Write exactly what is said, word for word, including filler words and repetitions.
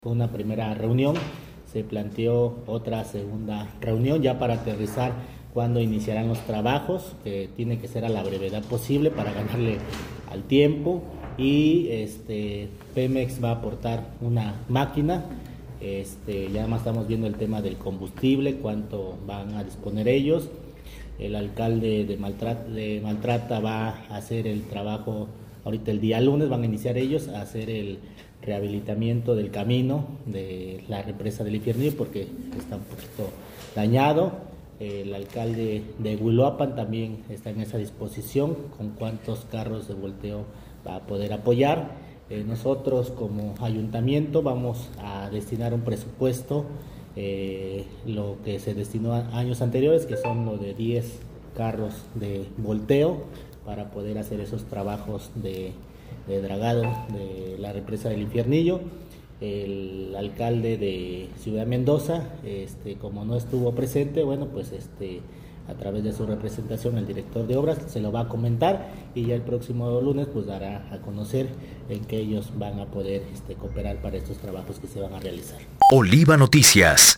Una primera reunión, se planteó otra segunda reunión ya para aterrizar cuándo iniciarán los trabajos, que tiene que ser a la brevedad posible para ganarle al tiempo, y este, Pemex va a aportar una máquina. Este, ya más estamos viendo el tema del combustible, cuánto van a disponer ellos. El alcalde de Maltrata, de Maltrata va a hacer el trabajo ahorita el día lunes, van a iniciar ellos a hacer el rehabilitamiento del camino de la represa del Infiernillo porque está un poquito dañado. El alcalde de Huiloapan también está en esa disposición, con cuántos carros de volteo va a poder apoyar. Eh, nosotros como ayuntamiento vamos a destinar un presupuesto, eh, lo que se destinó a años anteriores, que son lo de diez carros de volteo para poder hacer esos trabajos de, de dragado de la represa del Infiernillo. El alcalde de Ciudad Mendoza, este, como no estuvo presente, bueno, pues este, a través de su representación, el director de obras se lo va a comentar y ya el próximo lunes pues dará a conocer en qué ellos van a poder este, cooperar para estos trabajos que se van a realizar. Oliva Noticias.